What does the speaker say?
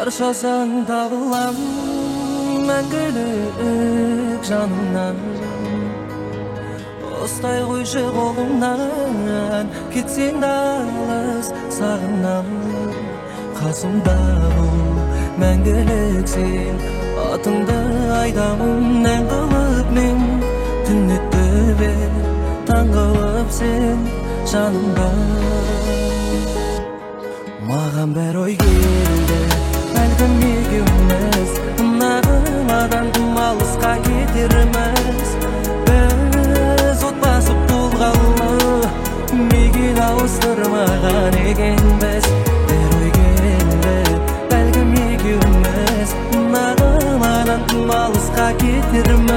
Шаршасаң табылам мәңгілік жанымнан. Ұстай қойшы қолымнан, кетсең да алыс сағынам. Қасымда бол, мәңгілік сен, атыңды айтамын ән қылып мен. Түн өтті бе, таң қылып сен жанымда. Маған бір ой келді, бәлкім екеуміз мынағыладан тым алысқа кетерміз. Біз отбасы болғалы мекен ауыстырмаған екенбіз. Бір ой келді, бәлкім екеуміз мынағыладан тым алысқа кетерміз.